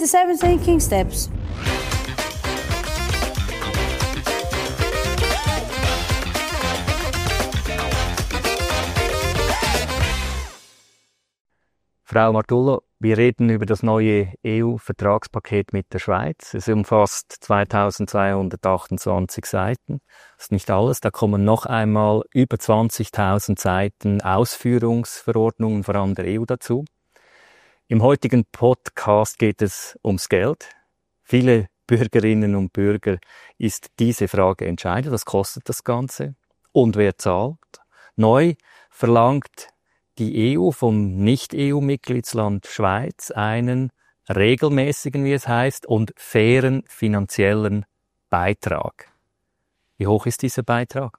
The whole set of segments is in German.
The 7 Thinking Steps. Frau Martullo, wir reden über das neue EU-Vertragspaket mit der Schweiz. Es umfasst 2228 Seiten. Das ist nicht alles. Da kommen noch einmal über 20.000 Seiten Ausführungsverordnungen, vor allem der EU, dazu. Im heutigen Podcast geht es ums Geld. Viele Bürgerinnen und Bürger ist diese Frage entscheidend. Was kostet das Ganze? Und wer zahlt? Neu verlangt die EU vom Nicht-EU-Mitgliedsland Schweiz einen regelmäßigen, wie es heißt, und fairen finanziellen Beitrag. Wie hoch ist dieser Beitrag?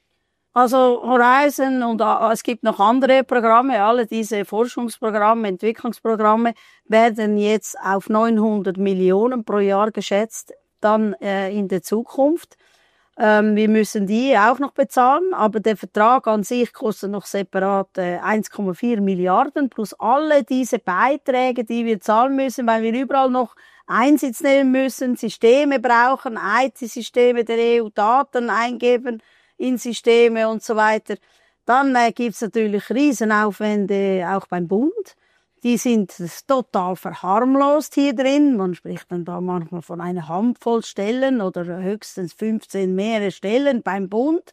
Also Horizon und es gibt noch andere Programme, alle diese Forschungsprogramme, Entwicklungsprogramme werden jetzt auf 900 Millionen pro Jahr geschätzt, dann in der Zukunft. Wir müssen die auch noch bezahlen, aber der Vertrag an sich kostet noch separat 1,4 Milliarden plus alle diese Beiträge, die wir zahlen müssen, weil wir überall noch Einsitz nehmen müssen, Systeme brauchen, IT-Systeme der EU, Daten eingeben in Systeme und so weiter. Dann gibt's natürlich Riesenaufwände auch beim Bund. Die sind total verharmlost hier drin. Man spricht dann da manchmal von einer Handvoll Stellen oder höchstens 15 mehrere Stellen beim Bund.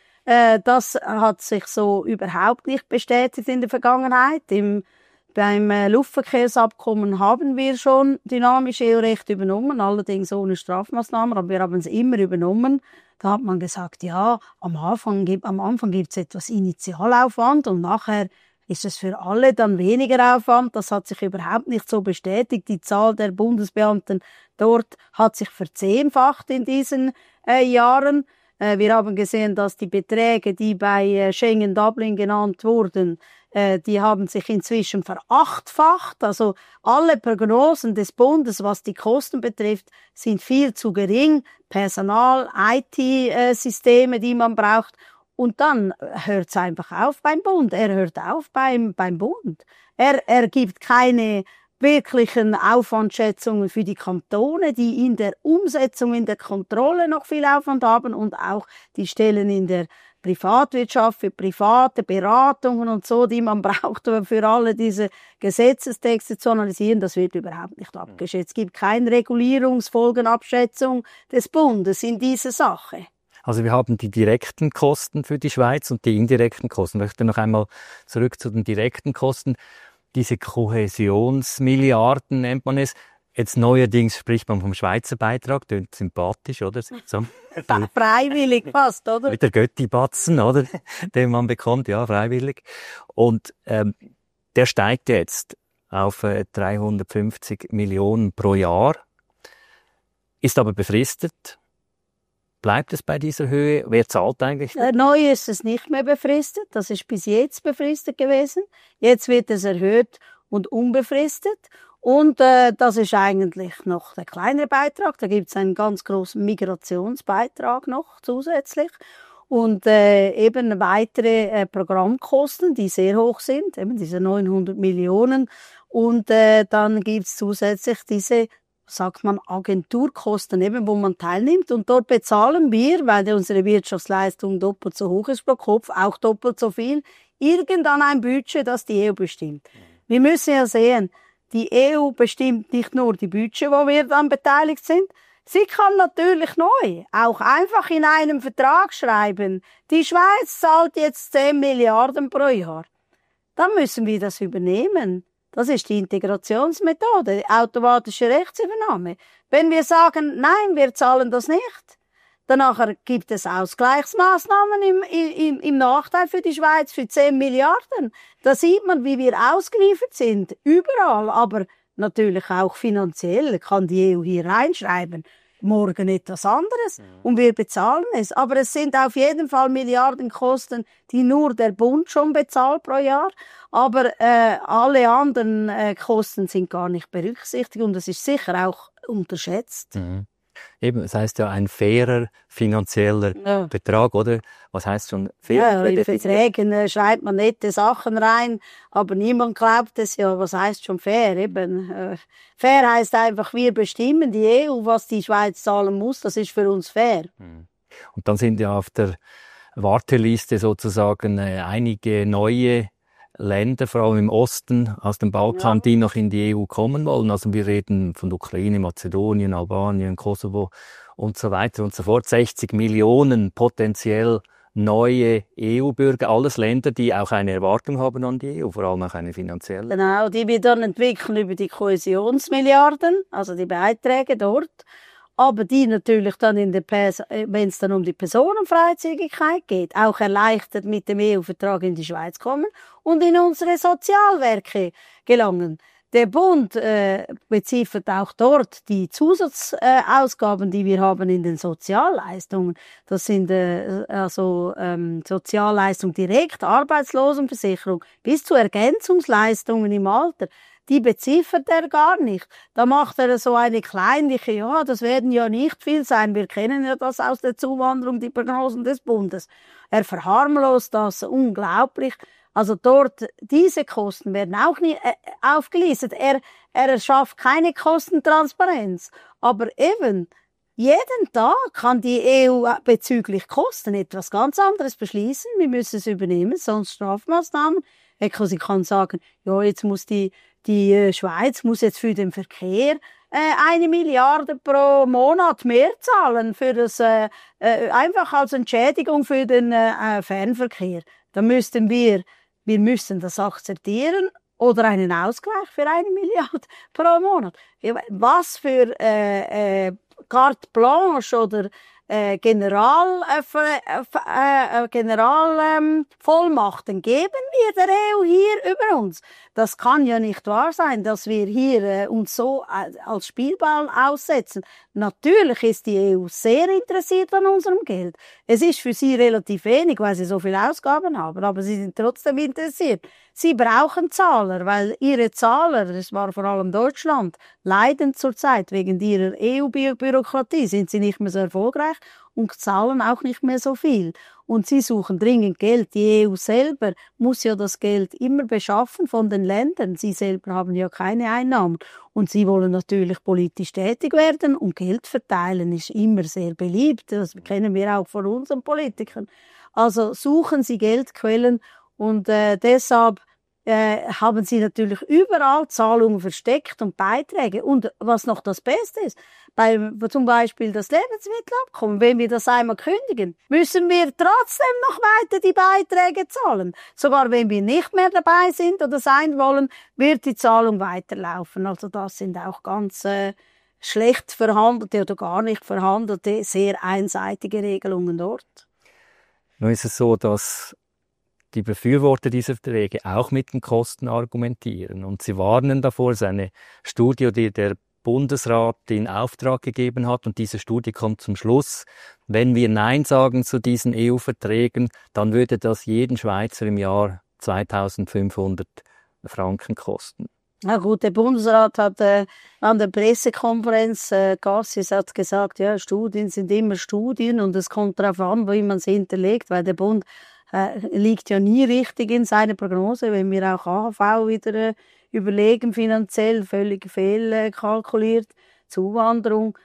Das hat sich so überhaupt nicht bestätigt in der Vergangenheit. Beim Luftverkehrsabkommen haben wir schon dynamisches EU-Recht übernommen, allerdings ohne Strafmaßnahmen, aber wir haben es immer übernommen. Da hat man gesagt, ja, am Anfang gibt es etwas Initialaufwand und nachher ist es für alle dann weniger Aufwand. Das hat sich überhaupt nicht so bestätigt. Die Zahl der Bundesbeamten dort hat sich verzehnfacht in diesen Jahren. Wir haben gesehen, dass die Beträge, die bei Schengen Dublin genannt wurden, die haben sich inzwischen verachtfacht. Also alle Prognosen des Bundes, was die Kosten betrifft, sind viel zu gering. Personal, IT-Systeme, die man braucht. Und dann hört es einfach auf beim Bund. Er hört auf beim Bund. Er gibt keine wirklichen Aufwandschätzungen für die Kantone, die in der Umsetzung, in der Kontrolle noch viel Aufwand haben und auch die Stellen in der Privatwirtschaft für private Beratungen und so, die man braucht, für alle diese Gesetzestexte zu analysieren. Das wird überhaupt nicht abgeschätzt. Es gibt keine Regulierungsfolgenabschätzung des Bundes in dieser Sache. Also wir haben die direkten Kosten für die Schweiz und die indirekten Kosten. Ich möchte noch einmal zurück zu den direkten Kosten. Diese Kohäsionsmilliarden nennt man es. Jetzt neuerdings spricht man vom Schweizer Beitrag, klingt sympathisch, oder? So. Freiwillig fast, oder? Mit der Götti-Batzen, oder? Den man bekommt, ja, freiwillig. Und der steigt jetzt auf 350 Millionen pro Jahr, ist aber befristet. Bleibt es bei dieser Höhe? Wer zahlt eigentlich? Neu ist es nicht mehr befristet. Das ist bis jetzt befristet gewesen. Jetzt wird es erhöht und unbefristet. Und das ist eigentlich noch der kleine Beitrag. Da gibt es einen ganz großen Migrationsbeitrag noch zusätzlich. Und eben weitere Programmkosten, die sehr hoch sind, eben diese 900 Millionen. Und dann gibt es zusätzlich diese, sagt man, Agenturkosten, eben, wo man teilnimmt. Und dort bezahlen wir, weil unsere Wirtschaftsleistung doppelt so hoch ist pro Kopf, auch doppelt so viel, irgendwann ein Budget, das die EU bestimmt. Wir müssen ja sehen, die EU bestimmt nicht nur die Budget, wo wir dann beteiligt sind. Sie kann natürlich neu auch einfach in einem Vertrag schreiben, die Schweiz zahlt jetzt 10 Milliarden pro Jahr. Dann müssen wir das übernehmen. Das ist die Integrationsmethode, die automatische Rechtsübernahme. Wenn wir sagen, nein, wir zahlen das nicht, danach gibt es Ausgleichsmaßnahmen im Nachteil für die Schweiz für 10 Milliarden. Da sieht man, wie wir ausgeliefert sind, überall, aber natürlich auch finanziell kann die EU hier reinschreiben. Morgen etwas anderes und wir bezahlen es. Aber es sind auf jeden Fall Milliardenkosten, die nur der Bund schon bezahlt pro Jahr. Aber alle anderen Kosten sind gar nicht berücksichtigt und das ist sicher auch unterschätzt. Eben, es heißt ja ein fairer finanzieller Betrag, oder? Was heißt schon fair? Ja, in Verträgen schreibt man nette Sachen rein, aber niemand glaubt es ja. Was heißt schon fair? Eben, fair heißt einfach, wir bestimmen die EU, was die Schweiz zahlen muss. Das ist für uns fair. Und dann sind ja auf der Warteliste sozusagen einige neue Länder, vor allem im Osten, aus dem Balkan, die noch in die EU kommen wollen. Also wir reden von der Ukraine, Mazedonien, Albanien, Kosovo und so weiter und so fort. 60 Millionen potenziell neue EU-Bürger, alles Länder, die auch eine Erwartung haben an die EU, vor allem auch eine finanzielle. Genau, die wir dann entwickeln über die Kohäsionsmilliarden, also die Beiträge dort. Aber die natürlich dann wenn es dann um die Personenfreizügigkeit geht, auch erleichtert mit dem EU-Vertrag in die Schweiz kommen und in unsere Sozialwerke gelangen. Der Bund beziffert auch dort die Zusatzausgaben, die wir haben in den Sozialleistungen. Das sind Sozialleistungen direkt, Arbeitslosenversicherung bis zu Ergänzungsleistungen im Alter. Die beziffert er gar nicht. Da macht er so eine kleinliche, ja, das werden ja nicht viel sein. Wir kennen ja das aus der Zuwanderung, die Prognosen des Bundes. Er verharmlost das unglaublich. Also dort, diese Kosten werden auch nie aufgelistet. Er schafft keine Kostentransparenz. Aber eben, jeden Tag kann die EU bezüglich Kosten etwas ganz anderes beschließen. Wir müssen es übernehmen, sonst Strafmaßnahmen. Sie kann sagen, ja, jetzt muss die Schweiz muss jetzt für den Verkehr 1 Milliarde pro Monat mehr zahlen für das einfach als Entschädigung für den Fernverkehr. Da müssten wir müssen das akzeptieren oder einen Ausgleich für 1 Milliarde pro Monat. Was für carte blanche oder Generalvollmachten geben wir der EU hier über uns. Das kann ja nicht wahr sein, dass wir hier uns so als Spielball aussetzen. Natürlich ist die EU sehr interessiert an unserem Geld. Es ist für sie relativ wenig, weil sie so viele Ausgaben haben, aber sie sind trotzdem interessiert. Sie brauchen Zahler, weil ihre Zahler, das war vor allem Deutschland, leiden zurzeit wegen ihrer EU-Bürokratie, sind sie nicht mehr so erfolgreich und zahlen auch nicht mehr so viel. Und sie suchen dringend Geld. Die EU selber muss ja das Geld immer beschaffen von den Ländern. Sie selber haben ja keine Einnahmen. Und sie wollen natürlich politisch tätig werden und Geld verteilen ist immer sehr beliebt. Das kennen wir auch von unseren Politikern. Also suchen sie Geldquellen und deshalb haben sie natürlich überall Zahlungen versteckt und Beiträge. Und was noch das Beste ist, zum Beispiel das Lebensmittelabkommen, wenn wir das einmal kündigen, müssen wir trotzdem noch weiter die Beiträge zahlen. Sogar wenn wir nicht mehr dabei sind oder sein wollen, wird die Zahlung weiterlaufen. Also das sind auch ganz schlecht verhandelte oder gar nicht verhandelte, sehr einseitige Regelungen dort. Nun ist es so, dass die Befürworter dieser Verträge auch mit den Kosten argumentieren. Und sie warnen davor, es ist eine Studie, die der Bundesrat in Auftrag gegeben hat. Und diese Studie kommt zum Schluss, wenn wir Nein sagen zu diesen EU-Verträgen, dann würde das jeden Schweizer im Jahr 2.500 Franken kosten. Na gut, der Bundesrat hat an der Pressekonferenz, Garsis hat gesagt, ja, Studien sind immer Studien und es kommt darauf an, wie man sie hinterlegt, weil der Bund liegt ja nie richtig in seiner Prognose, wenn wir auch AHV wieder überlegen, finanziell völlig fehlkalkuliert, Zuwanderung.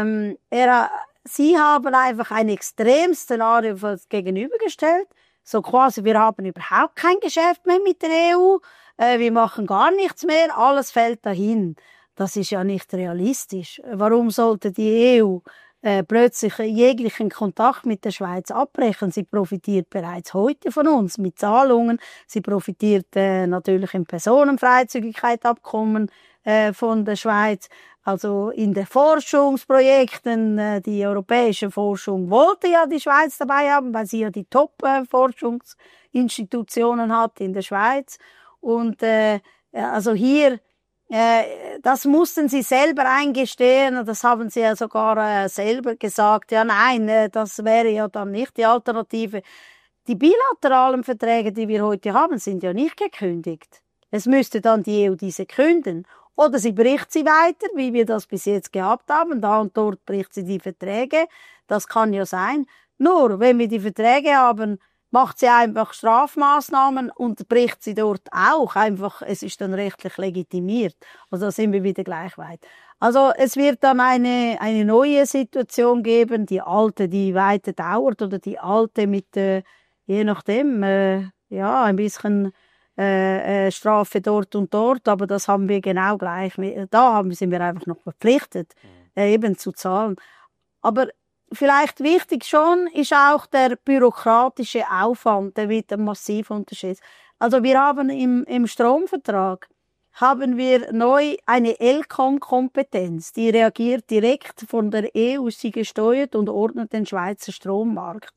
Sie haben einfach ein Extremszenario gegenübergestellt, so quasi, wir haben überhaupt kein Geschäft mehr mit der EU, wir machen gar nichts mehr, alles fällt dahin. Das ist ja nicht realistisch. Warum sollte die EU plötzlich jeglichen Kontakt mit der Schweiz abbrechen? Sie profitiert bereits heute von uns mit Zahlungen. Sie profitiert natürlich im Personenfreizügigkeitsabkommen von der Schweiz. Also in den Forschungsprojekten, die europäische Forschung wollte ja die Schweiz dabei haben, weil sie ja die Top-Forschungsinstitutionen hat in der Schweiz. Und also hier das mussten sie selber eingestehen und das haben sie ja sogar selber gesagt. Ja, nein, das wäre ja dann nicht die Alternative. Die bilateralen Verträge, die wir heute haben, sind ja nicht gekündigt. Es müsste dann die EU diese künden Oder sie bricht sie weiter, wie wir das bis jetzt gehabt haben. Da und dort bricht sie die Verträge. Das kann ja sein. Nur, wenn wir die Verträge haben, macht sie einfach Strafmaßnahmen und bricht sie dort auch. Einfach, es ist dann rechtlich legitimiert. Also da sind wir wieder gleich weit. Also es wird dann eine neue Situation geben, die alte, die weiter dauert, oder die alte mit, je nachdem, ja, ein bisschen Strafe dort und dort, aber das haben wir genau gleich. Sind wir einfach noch verpflichtet, eben zu zahlen. Aber vielleicht wichtig schon ist auch der bürokratische Aufwand, der wird ein massiv unterschätzt. Also wir haben im Stromvertrag haben wir neu eine ElCom-Kompetenz, die reagiert direkt von der EU, sie gesteuert und ordnet den Schweizer Strommarkt.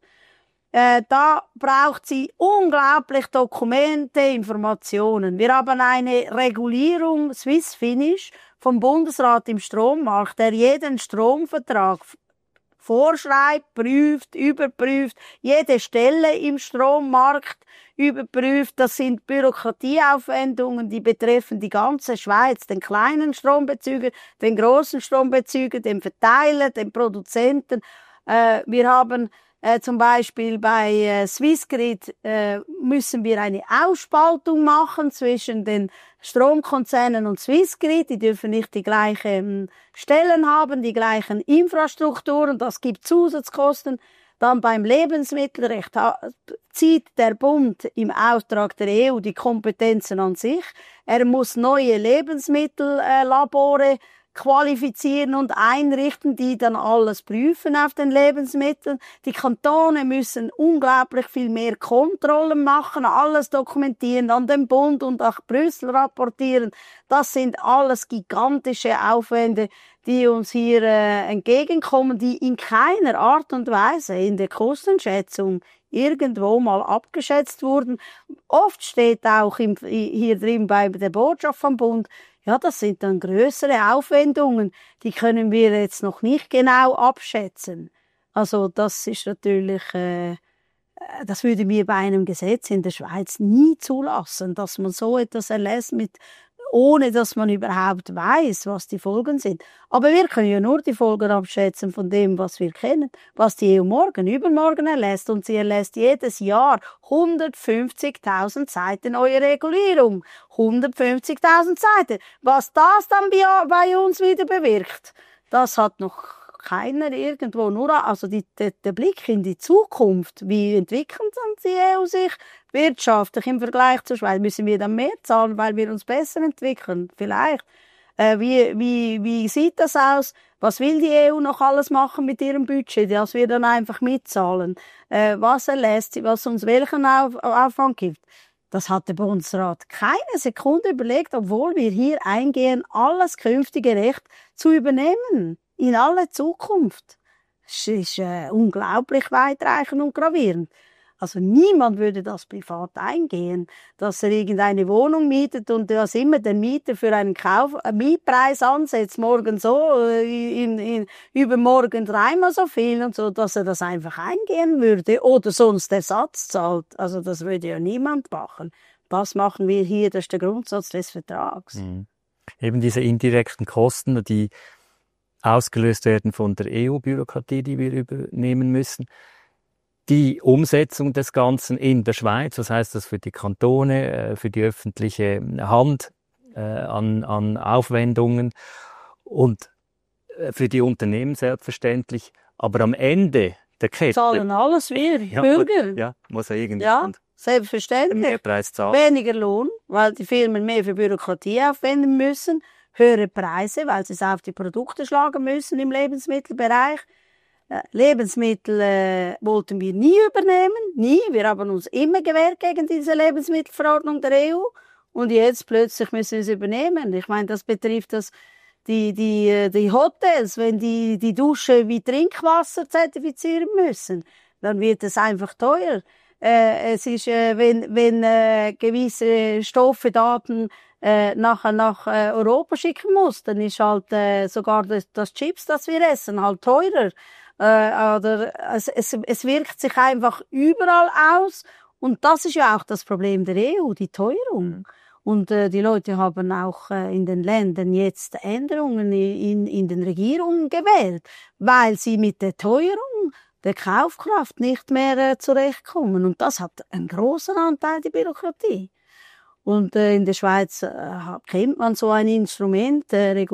Da braucht sie unglaublich Dokumente, Informationen. Wir haben eine Regulierung Swiss-Finish vom Bundesrat im Strommarkt, der jeden Stromvertrag vorschreibt, prüft, überprüft, jede Stelle im Strommarkt überprüft. Das sind Bürokratieaufwendungen, die betreffen die ganze Schweiz, den kleinen Strombezüger, den großen Strombezüger, den Verteiler, den Produzenten. Wir haben zum Beispiel bei Swissgrid müssen wir eine Ausspaltung machen zwischen den Stromkonzernen und Swissgrid. Die dürfen nicht die gleichen Stellen haben, die gleichen Infrastrukturen. Das gibt Zusatzkosten. Dann beim Lebensmittelrecht zieht der Bund im Auftrag der EU die Kompetenzen an sich. Er muss neue Lebensmittellabore qualifizieren und einrichten, die dann alles prüfen auf den Lebensmitteln. Die Kantone müssen unglaublich viel mehr Kontrollen machen, alles dokumentieren, an den Bund und nach Brüssel rapportieren. Das sind alles gigantische Aufwände, die uns hier entgegenkommen, die in keiner Art und Weise in der Kostenschätzung irgendwo mal abgeschätzt wurden. Oft steht auch hier drin bei der Botschaft vom Bund, ja, das sind dann größere Aufwendungen, die können wir jetzt noch nicht genau abschätzen. Also das ist natürlich, das würde mir bei einem Gesetz in der Schweiz nie zulassen, dass man so etwas erlässt ohne dass man überhaupt weiß, was die Folgen sind. Aber wir können ja nur die Folgen abschätzen von dem, was wir kennen, was die EU übermorgen erlässt. Und sie erlässt jedes Jahr 150.000 Seiten neue Regulierung. 150.000 Seiten. Was das dann bei uns wieder bewirkt, das hat noch keiner irgendwo. Nur also der Blick in die Zukunft. Wie entwickelt dann die EU sich wirtschaftlich im Vergleich zur Schweiz? Müssen wir dann mehr zahlen, weil wir uns besser entwickeln? Vielleicht. Wie sieht das aus? Was will die EU noch alles machen mit ihrem Budget, dass wir dann einfach mitzahlen? Was erlässt sie, was uns welchen Aufwand gibt? Das hat der Bundesrat keine Sekunde überlegt, obwohl wir hier eingehen, alles künftige Recht zu übernehmen. In alle Zukunft. Es ist unglaublich weitreichend und gravierend. Also niemand würde das privat eingehen, dass er irgendeine Wohnung mietet und dass immer der Mieter für einen Mietpreis ansetzt, morgen so, übermorgen dreimal so viel und so, dass er das einfach eingehen würde oder sonst Ersatz zahlt. Also das würde ja niemand machen. Was machen wir hier? Das ist der Grundsatz des Vertrags. Mhm. Eben diese indirekten Kosten, die ausgelöst werden von der EU-Bürokratie, die wir übernehmen müssen. Die Umsetzung des Ganzen in der Schweiz, was heißt das für die Kantone, für die öffentliche Hand an Aufwendungen und für die Unternehmen selbstverständlich. Aber am Ende der Kette zahlen alles wir, Bürger. Ja, muss ja irgendjemand selbstverständlich. Mehrpreis zahlen. Weniger Lohn, weil die Firmen mehr für Bürokratie aufwenden müssen. Höhere Preise, weil sie es auf die Produkte schlagen müssen im Lebensmittelbereich. Lebensmittel wollten wir nie übernehmen, nie. Wir haben uns immer gewehrt gegen diese Lebensmittelverordnung der EU. Und jetzt plötzlich müssen wir es übernehmen. Ich meine, das betrifft die Hotels, wenn die Dusche wie Trinkwasser zertifizieren müssen, dann wird es einfach teuer. Es ist, wenn gewisse Stoffe, Daten nach Europa schicken muss, dann ist halt sogar das Chips, das wir essen, halt teurer. Oder es wirkt sich einfach überall aus. Und das ist ja auch das Problem der EU, die Teuerung. Und die Leute haben auch in den Ländern jetzt Änderungen in den Regierungen gewählt, weil sie mit der Teuerung der Kaufkraft nicht mehr zurechtkommen. Und das hat einen großen Anteil die Bürokratie. Und in der Schweiz kennt man so ein Instrument,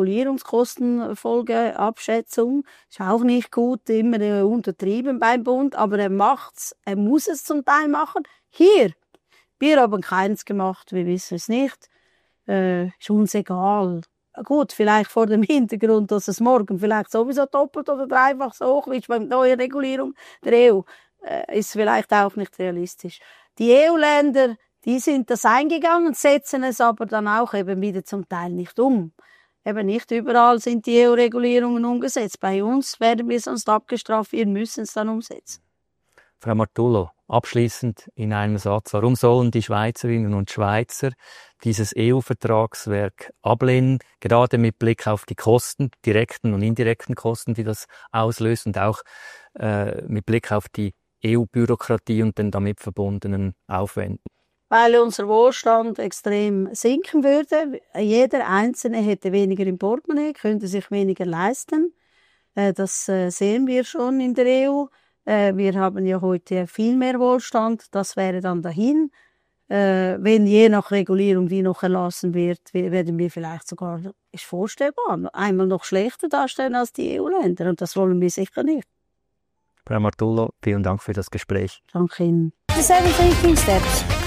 Regulierungskostenfolgeabschätzung. Ist auch nicht gut, immer untertrieben beim Bund, aber er muss es zum Teil machen. Hier, wir haben keins gemacht, wir wissen es nicht. Ist uns egal. Gut, vielleicht vor dem Hintergrund, dass es morgen vielleicht sowieso doppelt oder dreifach so hoch ist beim neuen Regulierung der EU, ist vielleicht auch nicht realistisch. Die EU-Länder, die sind das eingegangen, setzen es aber dann auch eben wieder zum Teil nicht um. Eben nicht überall sind die EU-Regulierungen umgesetzt. Bei uns werden wir sonst abgestraft, wir müssen es dann umsetzen. Frau Martullo, abschließend in einem Satz. Warum sollen die Schweizerinnen und Schweizer dieses EU-Vertragswerk ablehnen, gerade mit Blick auf die Kosten, direkten und indirekten Kosten, die das auslöst und auch mit Blick auf die EU-Bürokratie und den damit verbundenen Aufwänden? Weil unser Wohlstand extrem sinken würde. Jeder Einzelne hätte weniger im Portemonnaie, könnte sich weniger leisten. Das sehen wir schon in der EU. Wir haben ja heute viel mehr Wohlstand. Das wäre dann dahin. Wenn je nach Regulierung die noch erlassen wird, werden wir vielleicht sogar, ist vorstellbar, einmal noch schlechter darstellen als die EU-Länder. Und das wollen wir sicher nicht. Frau Martullo, vielen Dank für das Gespräch. Danke Ihnen. The 7 Thinking Steps.